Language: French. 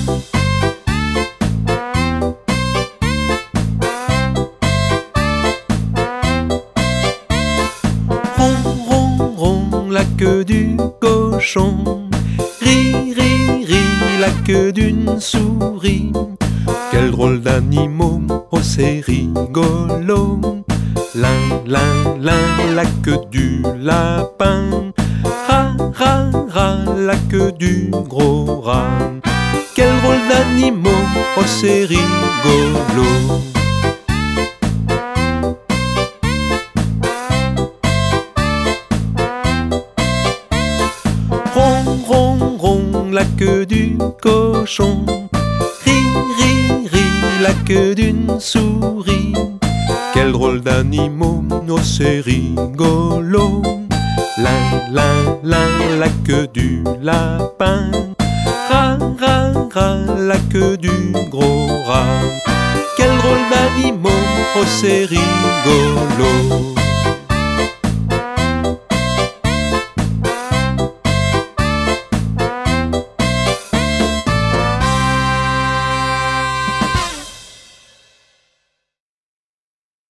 Ron, ron, ron, la queue du cochon. Ri, ri, ri, la queue d'une souris. Quel drôle d'animaux, oh c'est rigolo. Lin, lin, lin, la queue du lapin. Ra, ra, ra, la queue du gros rat. Quel drôle d'animaux, oh c'est rigolo. Ron, ron, ron, la queue du cochon. Ri, ri, ri, la queue d'une souris. Quel drôle d'animaux, oh c'est rigolo. Lin, lin, lin, la queue du lapin. Ra, ra, ra, la queue du gros rat. Quel drôle d'animaux, oh c'est rigolo.